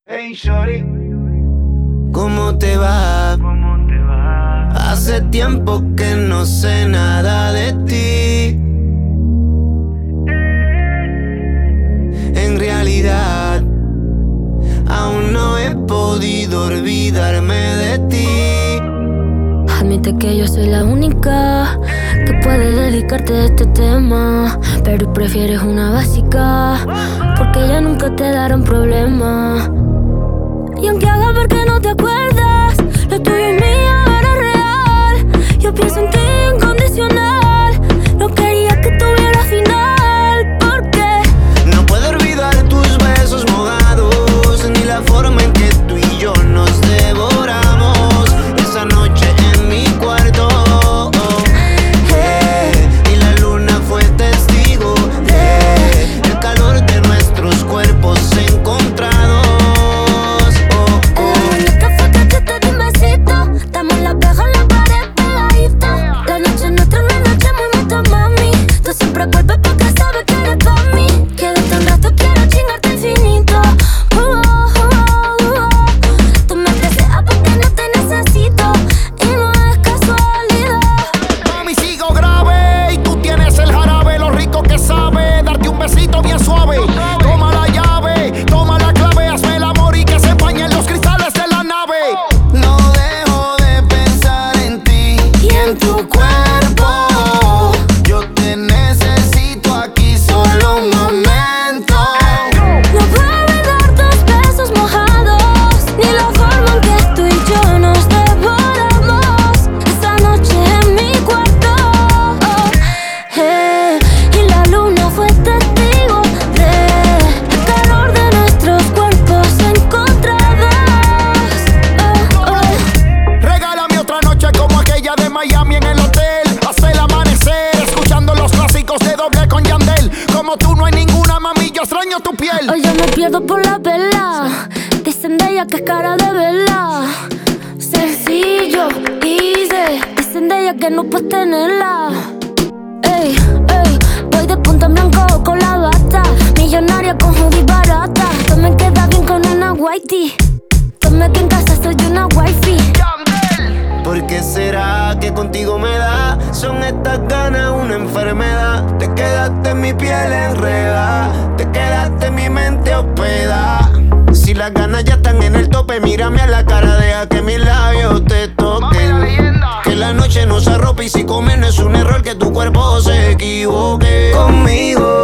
Hey, shorty, ¿Cómo te va? ¿cómo te va? Hace tiempo que no sé nada de ti. En realidad, aún no he podido olvidarme de ti. Admite que yo soy la única que puede dedicarte a este tema, pero prefieres una básica porque ya nunca te darán problema. Y aunque haga ver que no te acuerdas, lo tuyo y mío era real. Yo pienso en ti incondicional. No quería que tuviera final, porque No puedo olvidar tus besos mojados, ni la forma en que tú y yo nos devoramos esa noche en mi cuarto. Y la luna fue testigo el calor de nuestros cuerpos encontrados. la única fue que te di un besito. Damos la peja en la pared pegadita. La noche nuestra, una noche muy mucho, mami. Tú siempre vuelves porque sabes que eres pa' mí. Quédate un rato, quiero chingarte infinito. Tú me deseas porque no te necesito y no es casualidad. Mami, sigo grave y tú tienes el jarabe, lo rico que sabe darte un besito bien suave. Toma la llave, toma la clave, hazme el amor y que se empañen los cristales de la nave. No dejo de pensar en ti Y en tu cuerpo, Yo te necesito aquí solo un momento. no puedo olvidar tus besos mojados, ni la forma en que tú y yo nos devoramos esa noche en mi cuarto. Y la luna fue testigo del calor de nuestros cuerpos encontrados. Regálame otra noche como aquella de Miami en el hotel. Hasta el amanecer, escuchando los clásicos de Doble con Yandel. Como tú no hay ninguna, mami, yo extraño tu piel. Hoy yo me pierdo por la vela. Dicen de ella que es cara de vela. Sencillo, easy. Dicen de ella que no puedes tenerla. Ey, ey, voy de punta en blanco con la bata. Millonaria con hoodie barata. Tú me quedas bien con una whitey. Tome que en casa soy una wifey. ¿Por qué será que contigo me da? Son estas ganas una enfermedad. Te quedaste en mi piel enredada, te quedaste en mi mente hospedada. Si las ganas ya están en el tope, mírame a la cara, deja que mis labios te toquen. Que la noche nos arrope y si comer no es un error, que tu cuerpo se equivoque. Conmigo